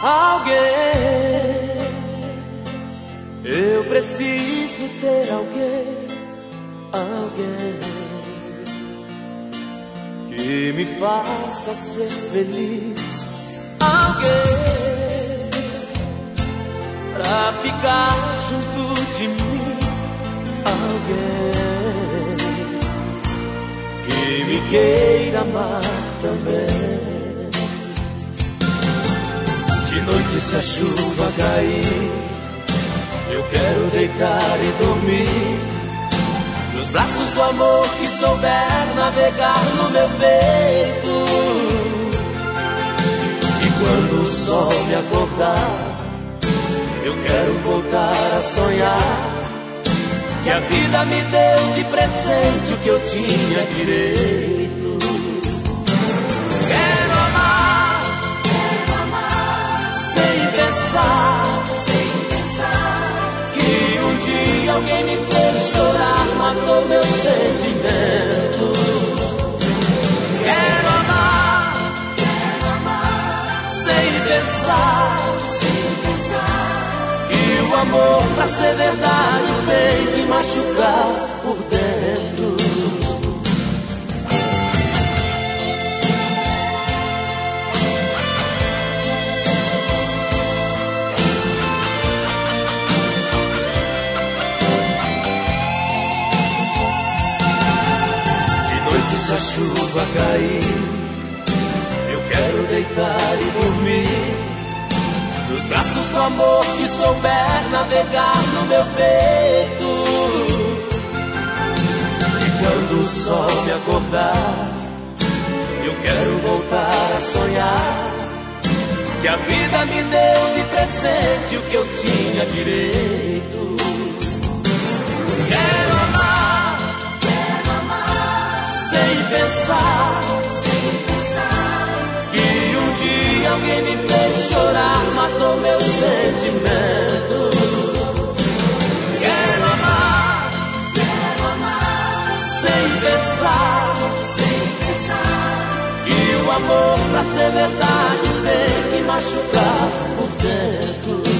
alguém. Eu preciso ter alguém, alguém que me faça ser feliz, alguém pra ficar junto de mim, alguém que me queira amar também. De noite se a chuva cair, eu quero deitar e dormir nos braços do amor que souber navegar no meu peito. E quando o sol me acordar, eu quero voltar a sonhar que a vida me deu de presente o que eu tinha direito. Quero amar sem pensar que um dia alguém me fez chorar, matou meu sentimento. Quero amar sem pensar que o amor pra ser verdade tem que machucar por dentro. Se a chuva cair, eu quero deitar e dormir nos braços do amor que souber navegar no meu peito. E quando o sol me acordar, eu quero voltar a sonhar que a vida me deu de presente o que eu tinha direito. Quero amar sem pensar que um dia alguém me fez chorar, matou meu sentimento. Quero amar sem pensar que o amor pra ser verdade tem que machucar por dentro.